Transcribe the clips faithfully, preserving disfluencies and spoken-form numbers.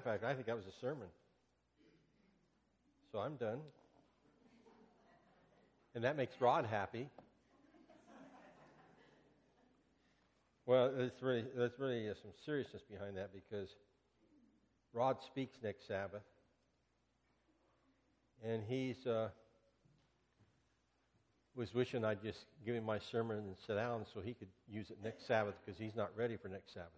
of fact, I think that was a sermon. So I'm done. And that makes Rod happy. Well, there's really, there's really uh, some seriousness behind that because Rod speaks next Sabbath. And he's uh, was wishing I'd just give him my sermon and sit down so he could use it next Sabbath because he's not ready for next Sabbath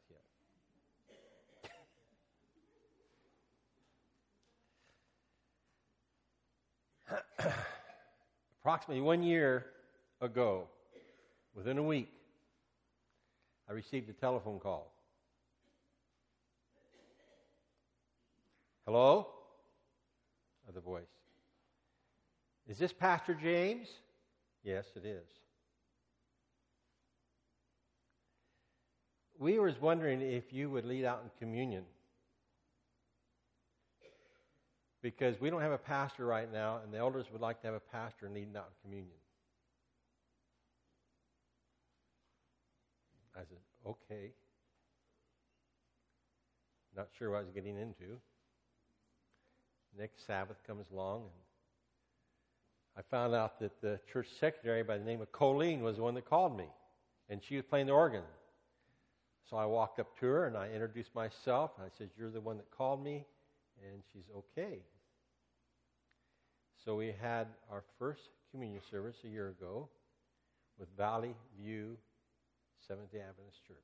yet. Approximately one year ago, within a week, I received a telephone call. Hello? Other voice. Is this Pastor James? Yes, it is. We were wondering if you would lead out in communion. Because we don't have a pastor right now, and the elders would like to have a pastor leading out in communion. I said, okay. Not sure what I was getting into. Next Sabbath comes along, and I found out that the church secretary by the name of Colleen was the one that called me, and she was playing the organ. So I walked up to her, and I introduced myself, and I said, you're the one that called me, and she's okay. So we had our first communion service a year ago with Valley View Seventh-day Adventist Church.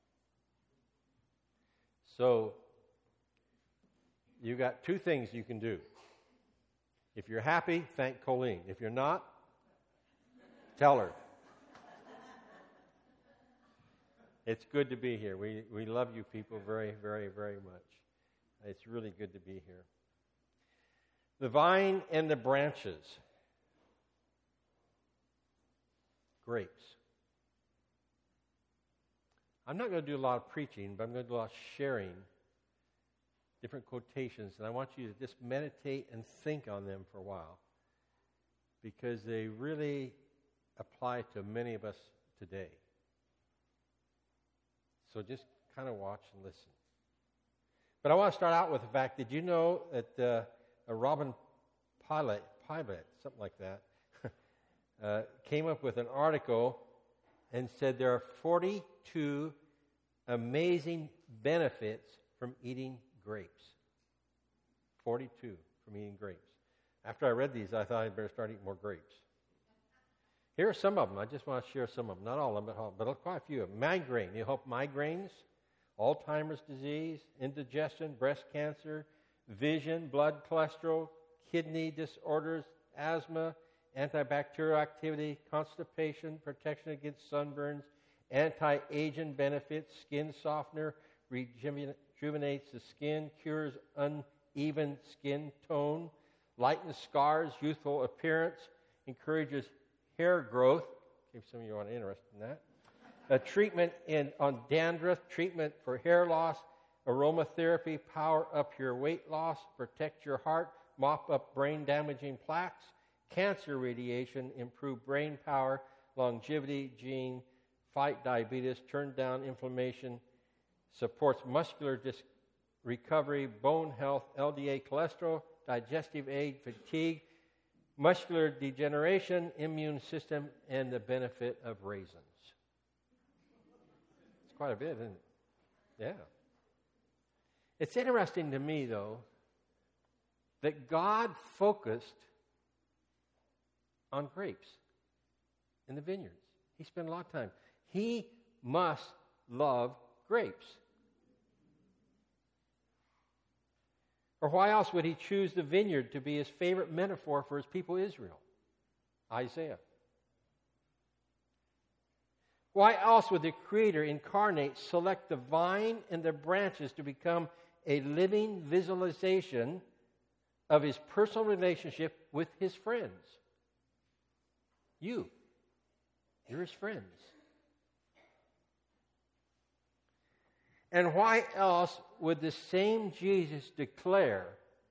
So you got two things you can do. If you're happy, thank Colleen. If you're not, tell her. It's good to be here. We we love you people very, very, very much. It's really good to be here. The vine and the branches. Grapes. I'm not going to do a lot of preaching, but I'm going to do a lot of sharing different quotations, and I want you to just meditate and think on them for a while because they really apply to many of us today. So just kind of watch and listen. But I want to start out with the fact, did you know that uh, a Robin Pilot, Pilot, something like that, uh, came up with an article and said there are forty-two amazing benefits from eating grapes. forty-two from eating grapes. After I read these, I thought I'd better start eating more grapes. Here are some of them. I just want to share some of them. Not all of them, but, but quite a few of them. Migraine. You help migraines, Alzheimer's disease, indigestion, breast cancer, vision, blood cholesterol, kidney disorders, asthma, antibacterial activity, constipation, protection against sunburns, anti-aging benefits, skin softener, rejuvenates the skin, cures uneven skin tone, lightens scars, youthful appearance, encourages hair growth, if some of you are interested in that, a treatment in, on dandruff, treatment for hair loss, aromatherapy, power up your weight loss, protect your heart, mop up brain-damaging plaques, cancer radiation, improve brain power, longevity, gene, fight diabetes, turn down inflammation, supports muscular dis- recovery, bone health, L D L cholesterol, digestive aid, fatigue, muscular degeneration, immune system, and the benefit of raisins. It's quite a bit, isn't it? Yeah. It's interesting to me, though, that God focused on grapes in the vineyards. He spent a lot of time. He must love grapes. Or why else would he choose the vineyard to be his favorite metaphor for his people Israel? Isaiah. Why else would the Creator incarnate select the vine and the branches to become a living visualization of his personal relationship with his friends? You. You're his friends. And why else would the same Jesus declare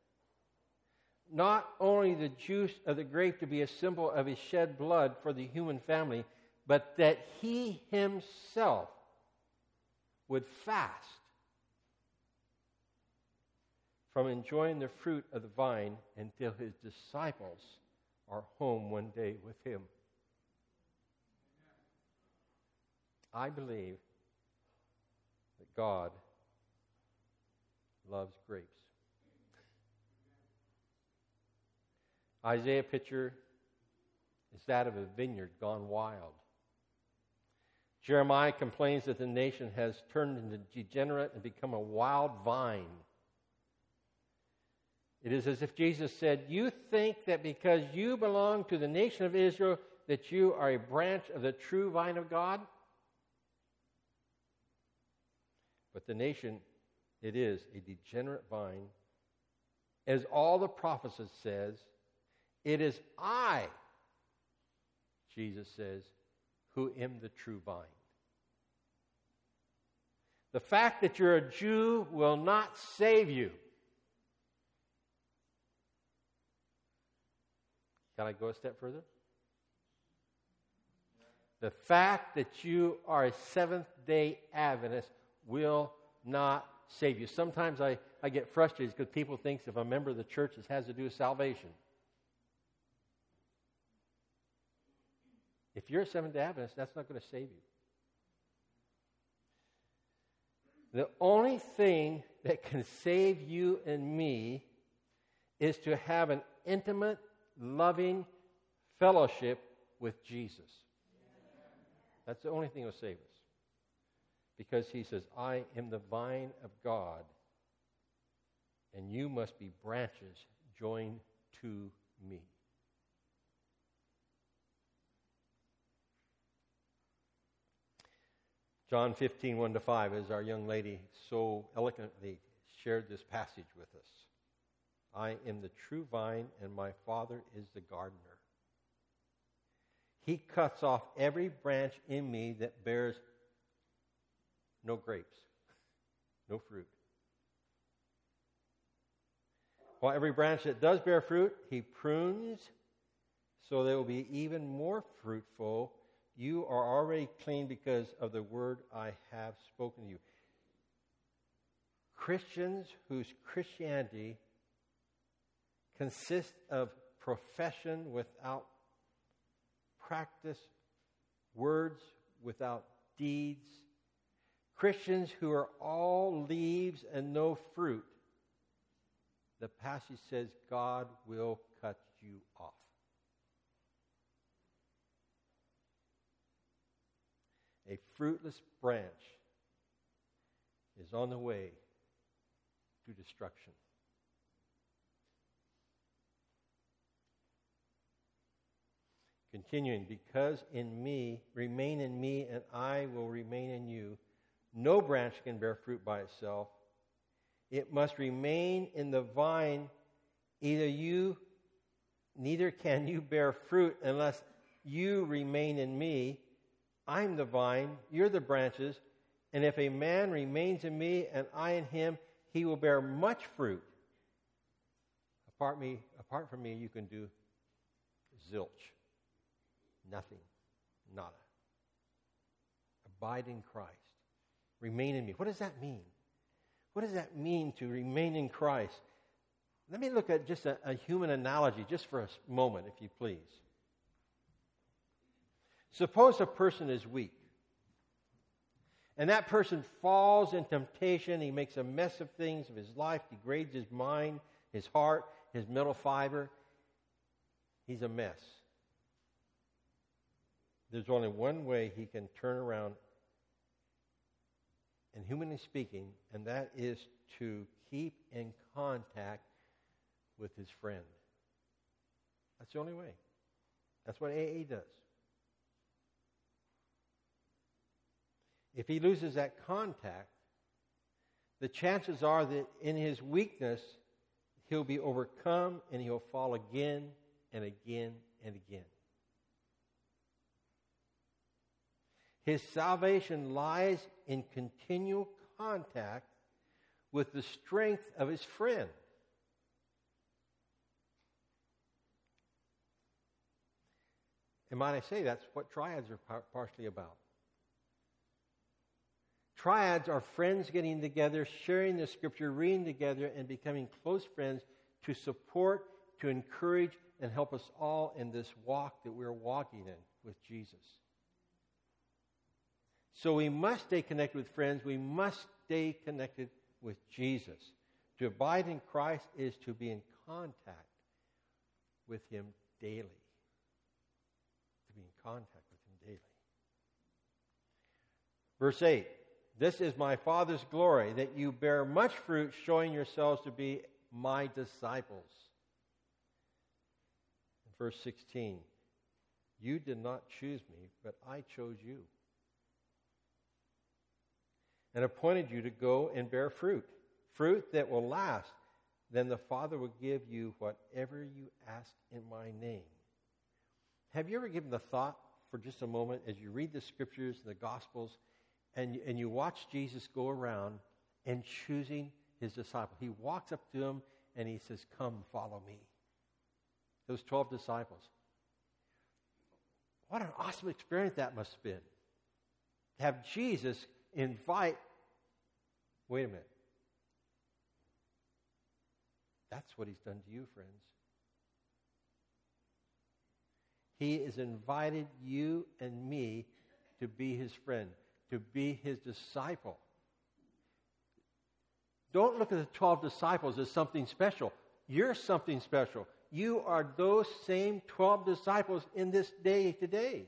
not only the juice of the grape to be a symbol of his shed blood for the human family, but that he himself would fast from enjoying the fruit of the vine until his disciples are home one day with him. I believe that God loves grapes. Isaiah picture is that of a vineyard gone wild. Jeremiah complains that the nation has turned into degenerate and become a wild vine. It is as if Jesus said, you think that because you belong to the nation of Israel that you are a branch of the true vine of God? But the nation, it is a degenerate vine. As all the prophets says, it is I, Jesus says, who am the true vine. The fact that you're a Jew will not save you. Can I go a step further? The fact that you are a Seventh-day Adventist will not save you. Sometimes I, I get frustrated because people think if I'm a member of the church, it has to do with salvation. If you're a Seventh-day Adventist, that's not going to save you. The only thing that can save you and me is to have an intimate, loving fellowship with Jesus. That's the only thing that will save us. Because he says, I am the vine of God, and you must be branches joined to me. John fifteen, one to five, as our young lady so eloquently shared this passage with us. I am the true vine, and my Father is the gardener. He cuts off every branch in me that bears no grapes, no fruit. While every branch that does bear fruit, he prunes so they will be even more fruitful. You are already clean because of the word I have spoken to you. Christians whose Christianity consists of profession without practice, words without deeds, Christians who are all leaves and no fruit, the passage says God will cut you off. A fruitless branch is on the way to destruction. Continuing, because in me, remain in me, and I will remain in you. No branch can bear fruit by itself. It must remain in the vine. Either you, neither can you bear fruit unless you remain in me. I'm the vine, you're the branches, and if a man remains in me and I in him, he will bear much fruit. Apart, me, apart from me, you can do zilch. Nothing. Nada. Abide in Christ. Remain in me. What does that mean? What does that mean to remain in Christ? Let me look at just a, a human analogy just for a moment, if you please. Suppose a person is weak, and that person falls in temptation. He makes a mess of things of his life, degrades his mind, his heart, his mental fiber. He's a mess. There's only one way he can turn around, and humanly speaking, and that is to keep in contact with his friend. That's the only way. That's what A A does. If he loses that contact, the chances are that in his weakness, he'll be overcome and he'll fall again and again and again. His salvation lies in continual contact with the strength of his friend. And might I say, that's what triads are par- partially about. Triads are friends getting together, sharing the Scripture, reading together, and becoming close friends to support, to encourage, and help us all in this walk that we're walking in with Jesus. So we must stay connected with friends. We must stay connected with Jesus. To abide in Christ is to be in contact with Him daily. To be in contact with Him daily. Verse eight. This is my Father's glory, that you bear much fruit, showing yourselves to be my disciples. Verse sixteen. You did not choose me, but I chose you, and appointed you to go and bear fruit, fruit that will last. Then the Father will give you whatever you ask in my name. Have you ever given the thought for just a moment as you read the Scriptures and the Gospels, and you, and you watch Jesus go around and choosing His disciples? He walks up to them and He says, "Come, follow me." Those twelve disciples. What an awesome experience that must have been. To have Jesus invite, wait a minute. That's what He's done to you, friends. He has invited you and me to be His friend, to be His disciple. Don't look at the twelve disciples as something special. You're something special. You are those same twelve disciples in this day today.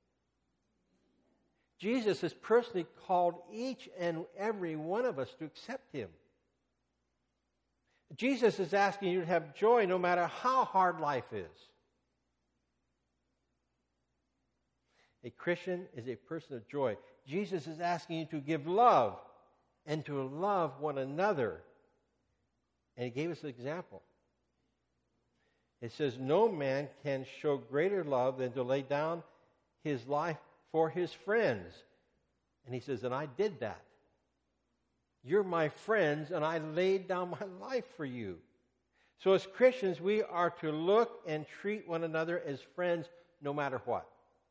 Jesus has personally called each and every one of us to accept Him. Jesus is asking you to have joy no matter how hard life is. A Christian is a person of joy. Jesus is asking you to give love and to love one another. And He gave us an example. It says, no man can show greater love than to lay down his life for his friends. And He says, and I did that. You're my friends, and I laid down my life for you. So as Christians, we are to look and treat one another as friends no matter what.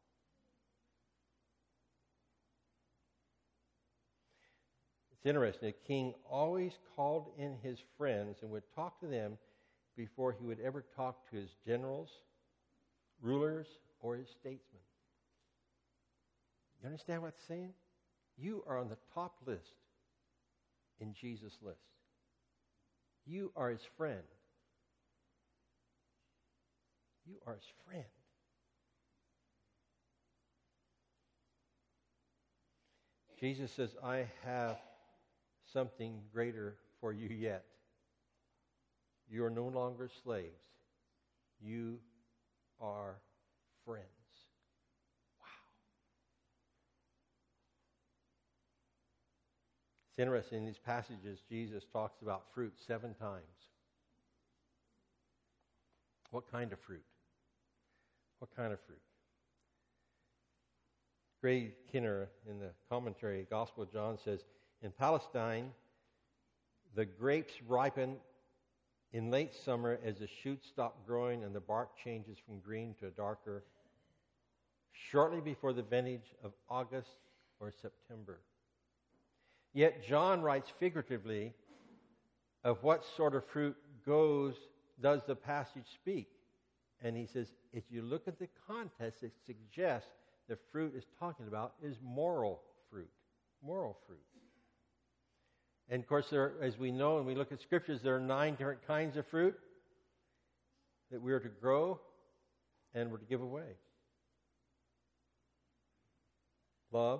It's interesting. The king always called in his friends and would talk to them before he would ever talk to his generals, rulers, or his statesmen. You understand what it's saying? You are on the top list in Jesus' list. You are His friend. You are His friend. Jesus says, I have something greater for you yet. You are no longer slaves. You are friends. Wow. It's interesting, in these passages, Jesus talks about fruit seven times. What kind of fruit? What kind of fruit? Gray Kinner, in the commentary, Gospel of John, says, in Palestine, the grapes ripen in late summer as the shoots stop growing and the bark changes from green to a darker, shortly before the vintage of August or September. Yet John writes figuratively of what sort of fruit goes, does the passage speak. And he says, if you look at the context, it suggests the fruit is talking about is moral fruit. Moral fruit. And of course, there, as we know, and we look at scriptures, there are nine different kinds of fruit that we are to grow and we're to give away. Love,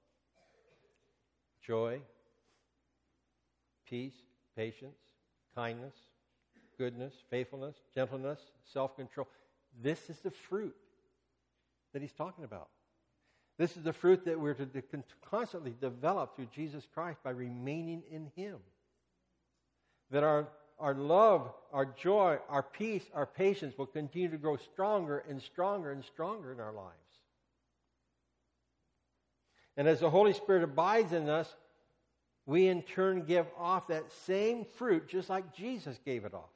joy, peace, patience, kindness, goodness, faithfulness, gentleness, self-control. This is the fruit that he's talking about. This is the fruit that we're to constantly develop through Jesus Christ by remaining in Him. That our, our love, our joy, our peace, our patience will continue to grow stronger and stronger and stronger in our lives. And as the Holy Spirit abides in us, we in turn give off that same fruit just like Jesus gave it off.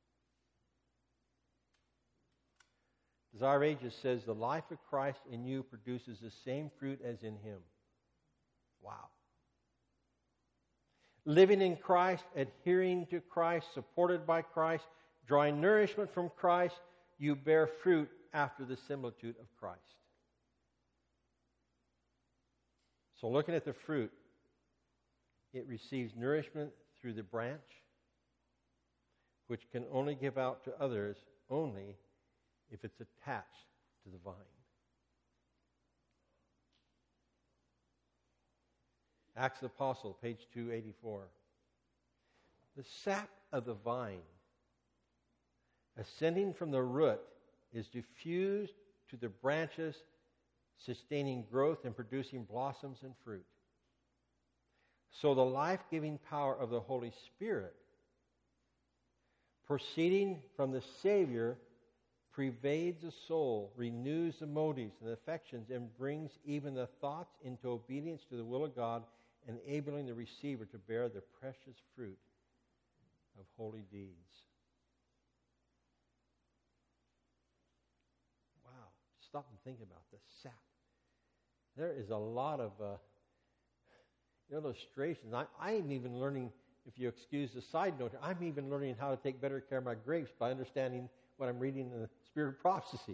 Desire Ages says, the life of Christ in you produces the same fruit as in Him. Wow. living in Christ, adhering to Christ, supported by Christ, drawing nourishment from Christ, you bear fruit after the similitude of Christ. So looking at the fruit, it receives nourishment through the branch, which can only give out to others only if it's attached to the vine. Acts of the Apostle, page two eighty-four. The sap of the vine, ascending from the root, is diffused to the branches, sustaining growth and producing blossoms and fruit. So the life-giving power of the Holy Spirit, proceeding from the Savior, pervades the soul, renews the motives and affections, and brings even the thoughts into obedience to the will of God, enabling the receiver to bear the precious fruit of holy deeds. Wow. Stop and think about the sap. There is a lot of uh, illustrations. I, I'm even learning, if you excuse the side note, I'm even learning how to take better care of my grapes by understanding what I'm reading in the Spirit of Prophecy.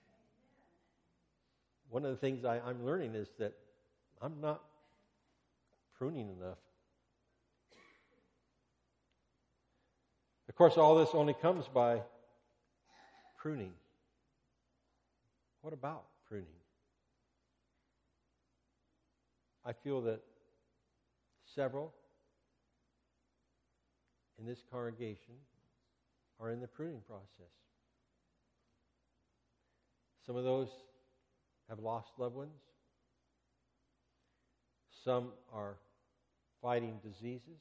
One of the things I, I'm learning is that I'm not pruning enough. Of course, all this only comes by pruning. What about pruning? I feel that several in this congregation are in the pruning process. Some of those have lost loved ones. Some are fighting diseases.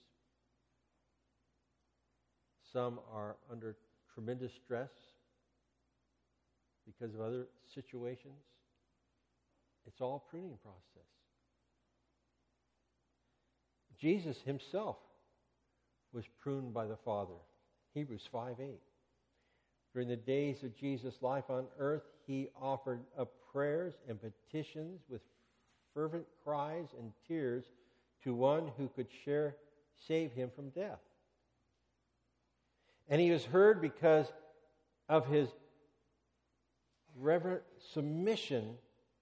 Some are under tremendous stress because of other situations. It's all a pruning process. Jesus himself was pruned by the Father. Hebrews five eight. During the days of Jesus' life on earth, he offered up prayers and petitions with fervent cries and tears to one who could share, save him from death. And he was heard because of his reverent submission.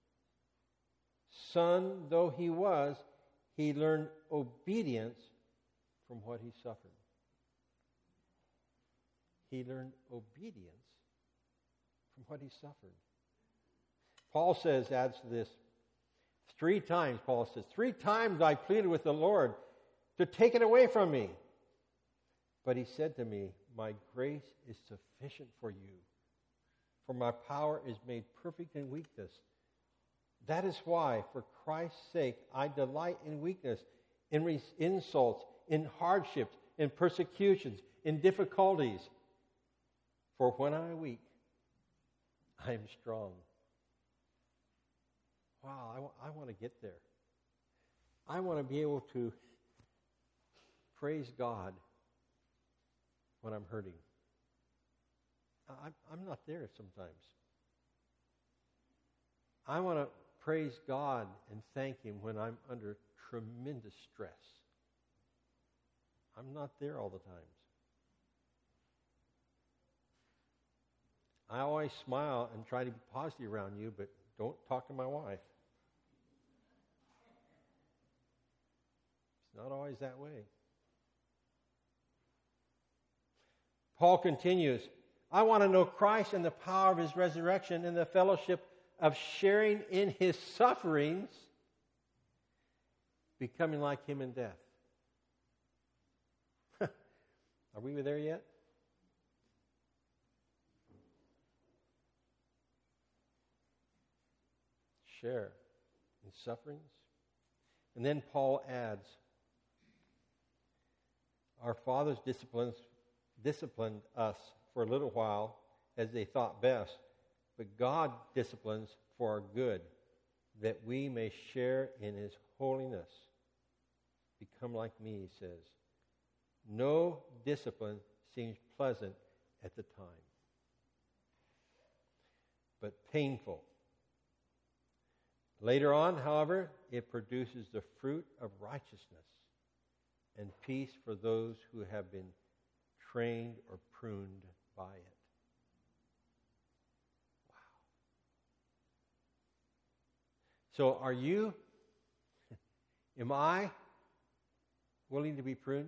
Son though he was, he learned obedience from what he suffered. He learned obedience from what he suffered. Paul says, adds to this, three times, Paul says, three times I pleaded with the Lord to take it away from me. But he said to me, my grace is sufficient for you, for my power is made perfect in weakness. That is why, for Christ's sake, I delight in weakness, in re- insults, in hardships, in persecutions, in difficulties. For when I am weak, I am strong. Wow, I, w- I want to get there. I want to be able to praise God when I'm hurting. I, I'm not there sometimes. I want to praise God and thank him when I'm under tremendous stress. I'm not there all the times. I always smile and try to be positive around you, but don't talk to my wife. It's not always that way. Paul continues, I want to know Christ and the power of his resurrection and the fellowship of sharing in his sufferings, becoming like him in death. Are we there yet? Share in sufferings. And then Paul adds, our fathers disciplines, disciplined us for a little while as they thought best, but God disciplines for our good, that we may share in his holiness. Become like me, he says. No discipline seems pleasant at the time, but painful. Later on, however, it produces the fruit of righteousness and peace for those who have been trained or pruned by it. Wow. So are you, am I willing to be pruned?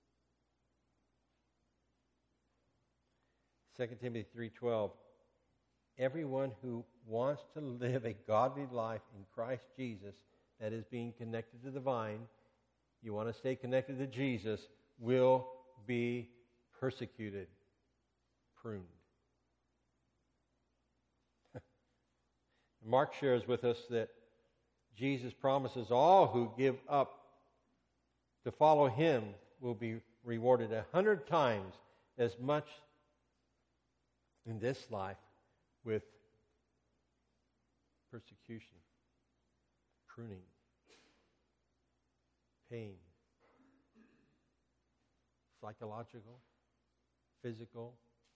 Second Timothy three twelve, everyone who wants to live a godly life in Christ Jesus, that is being connected to the vine, you want to stay connected to Jesus, will be persecuted, pruned. Mark shares with us that Jesus promises all who give up to follow him will be rewarded a hundred times as much in this life with persecution, pruning, pain, psychological, physical.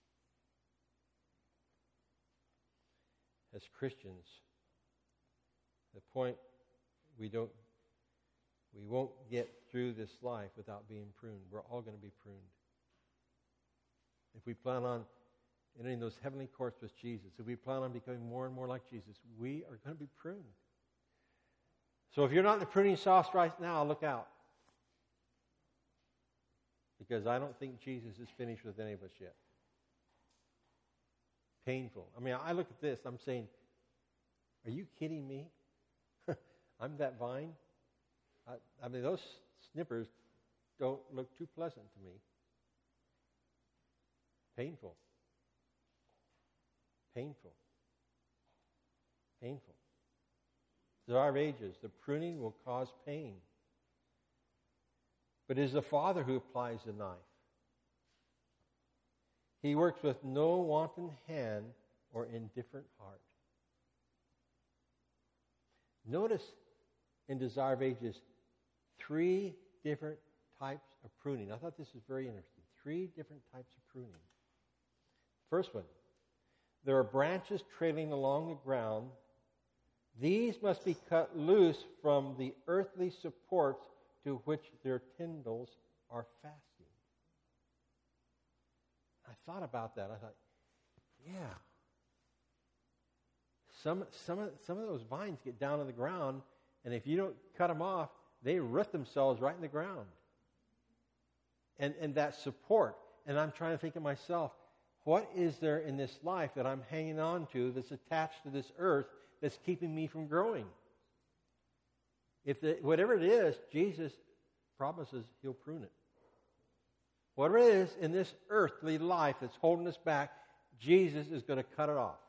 As Christians, the point we don't, we won't get through this life without being pruned. We're all going to be pruned. If we plan on entering those heavenly courts with Jesus, if we plan on becoming more and more like Jesus, we are going to be pruned. So if you're not in the pruning sauce right now, look out. Because I don't think Jesus is finished with any of us yet. Painful. I mean, I look at this, I'm saying, are you kidding me? I'm that vine. I, I mean, those snippers don't look too pleasant to me. Painful. Painful. Painful. There are ages. The pruning will cause pain. But it is the Father who applies the knife. He works with no wanton hand or indifferent heart. Notice in Desire of Ages three different types of pruning. I thought this was very interesting. Three different types of pruning. First one, there are branches trailing along the ground. These must be cut loose from the earthly supports to which their tendrils are fastened. I thought about that. I thought, yeah. Some, some, of, some of those vines get down on the ground, and if you don't cut them off, they root themselves right in the ground. And, and that support, and I'm trying to think of myself, what is there in this life that I'm hanging on to that's attached to this earth that's keeping me from growing? If the, whatever it is, Jesus promises he'll prune it. Whatever it is in this earthly life that's holding us back, Jesus is going to cut it off.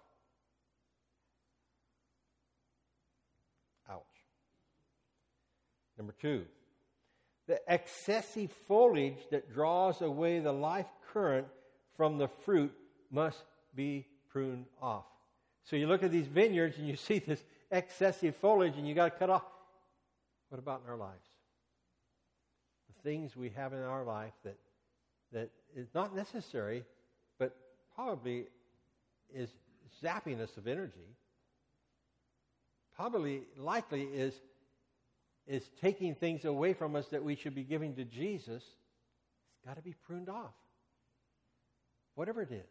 Ouch. Number two, the excessive foliage that draws away the life current from the fruit must be pruned off. So you look at these vineyards and you see this excessive foliage and you got to cut off. What about in our lives? The things we have in our life that that is not necessary, but probably is zapping us of energy. Probably, likely is is taking things away from us that we should be giving to Jesus. It's got to be pruned off. Whatever it is.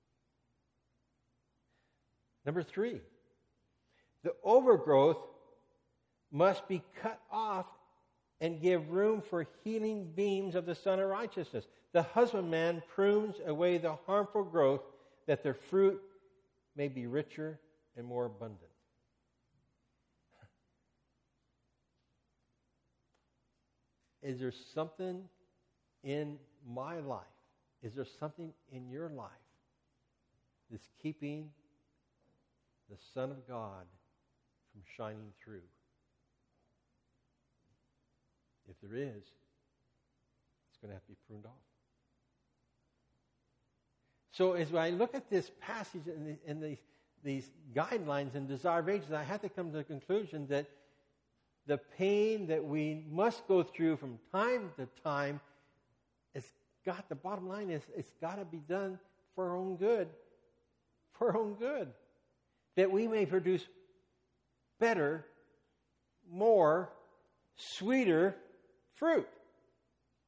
Number three, the overgrowth must be cut off and give room for healing beams of the Son of Righteousness. The husbandman prunes away the harmful growth that their fruit may be richer and more abundant. Is there something in my life? Is there something in your life that's keeping the Son of God from shining through? If there is, it's going to have to be pruned off. So as I look at this passage and, the, and the, these guidelines and Desire of Ages, I have to come to the conclusion that the pain that we must go through from time to time, it's got, the bottom line is, it's got to be done for our own good. For our own good. That we may produce better, more, sweeter fruit.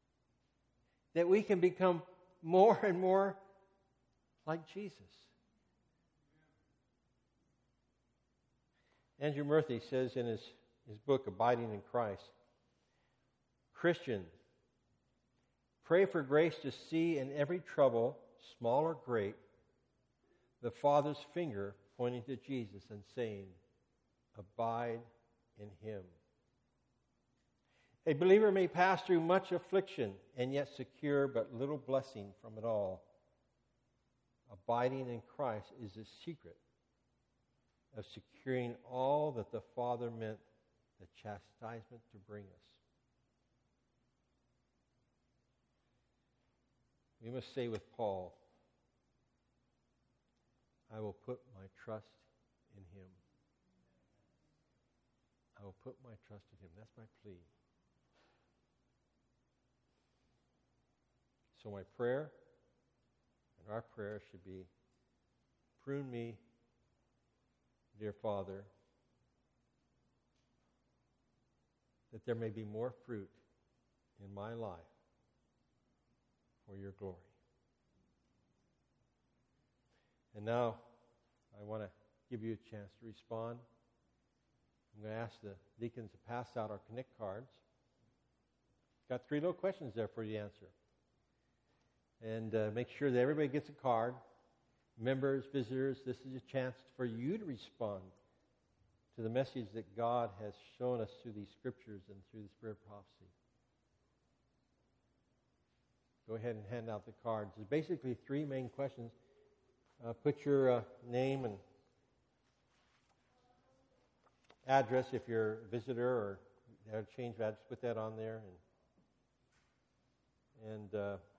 that we can become more and more like Jesus. Andrew Murphy says in his, his book, Abiding in Christ, Christian, pray for grace to see in every trouble, small or great, the Father's finger pointing to Jesus and saying, abide in Him. A believer may pass through much affliction and yet secure but little blessing from it all. Abiding in Christ is the secret of securing all that the Father meant the chastisement to bring us. We must say with Paul, I will put my trust in Him. I will put my trust in Him. That's my plea. So my prayer and our prayer should be, prune me, dear Father, that there may be more fruit in my life for your glory. And now, I want to give you a chance to respond. I'm going to ask the deacons to pass out our Connect cards. Got three little questions there for you to answer. And uh, make sure that everybody gets a card. Members, visitors, this is a chance for you to respond to the message that God has shown us through these scriptures and through the Spirit of prophecy. Go ahead and hand out the cards. There's basically three main questions. Uh, put your uh, name and address if you're a visitor or have a change of address. Put that on there. And, and uh,